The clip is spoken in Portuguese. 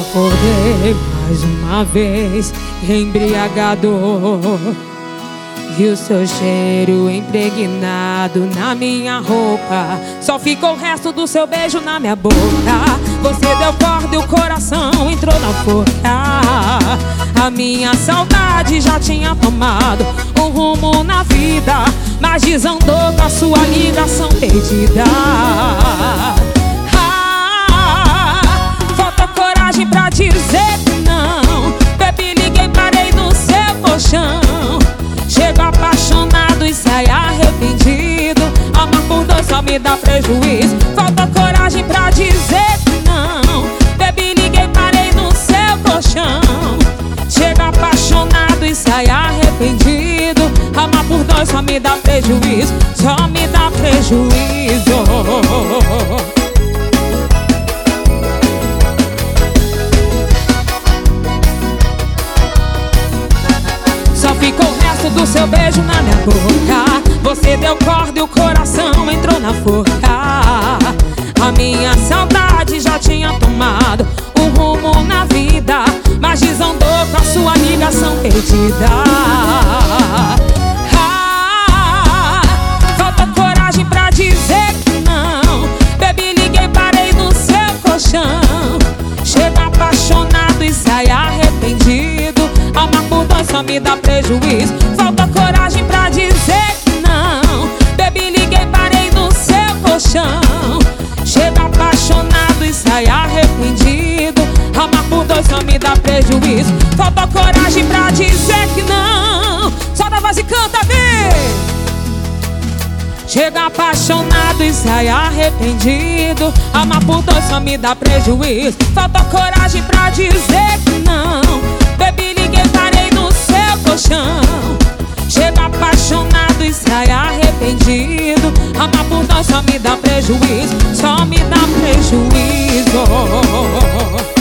Acordei mais uma vez, embriagado, e o seu cheiro impregnado na minha roupa. Só ficou o resto do seu beijo na minha boca. Você deu corda e o coração entrou na forca. A minha saudade já tinha tomado um rumo na vida, mas desandou com a sua ligação perdida. Falta coragem pra dizer que não. Baby, liguei, parei no seu colchão. Chego apaixonado e sai arrependido. Amar por dois só me dá prejuízo. Falta coragem pra dizer que não. Baby, liguei, parei no seu colchão. Chego apaixonado e sai arrependido. Amar por dois só me dá prejuízo. Só me dá prejuízo. Só ficou o resto do seu beijo na minha boca. Você deu corda e o coração entrou na forca. A minha saudade já tinha tomado um rumo na vida, mas desandou com a sua ligação perdida. Falta coragem pra dizer que não. Baby, liguei, parei no seu colchão. Chego apaixonado e sai arrependido. Amar por dois só me dá prejuízo. Falta coragem pra dizer que não. Baby, liguei, parei no seu colchão. Chego apaixonado e sai arrependido. Amar por dois só me dá prejuízo. Falta coragem pra dizer que não. Solta a voz e canta, vem! Chega apaixonado e sai arrependido. Amar por dois só me dá prejuízo. Falta coragem pra dizer que não. Baby, liguei, parei no seu colchão. Chega apaixonado e sai arrependido. Amar por dois só me dá prejuízo. Só me dá prejuízo.